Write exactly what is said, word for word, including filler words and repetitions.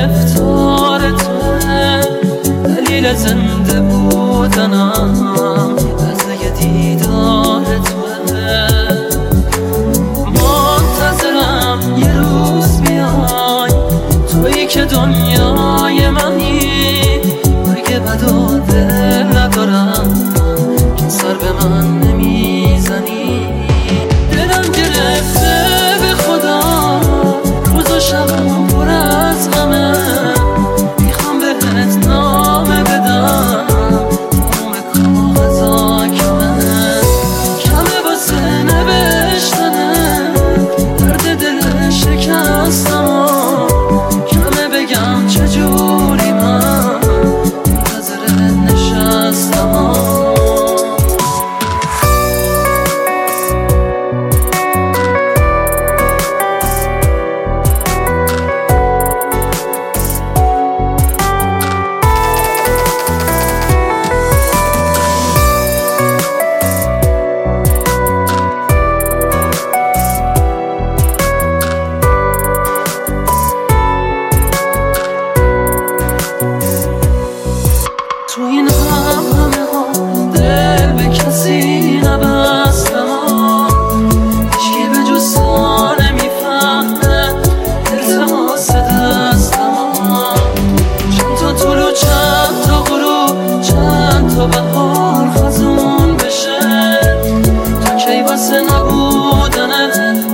گرفتار توه، دلیل زنده بودنم لحظه دیدار توه. منتظرم یه روز بیای، تویی که دنیای منی. اگه بد و دل ندارم که سر به من نمیزنی. دلم گرفته به خدا، روز و شبم پر از غمه. میخوام بهت نامه بدم، تموم کاغذا کمه. کمه واسه نوشتنه درد دل شکستم. کمه بگم چجوری من منتظرت نشستم. تو این هم همه ها دل به کسی نبستم. هیچکی به جز تو نمیفهمه التماس دستم. چند تا طلوع چند تا غروب، چند تا بهار خزون بشه. تا کی واسه نبودنت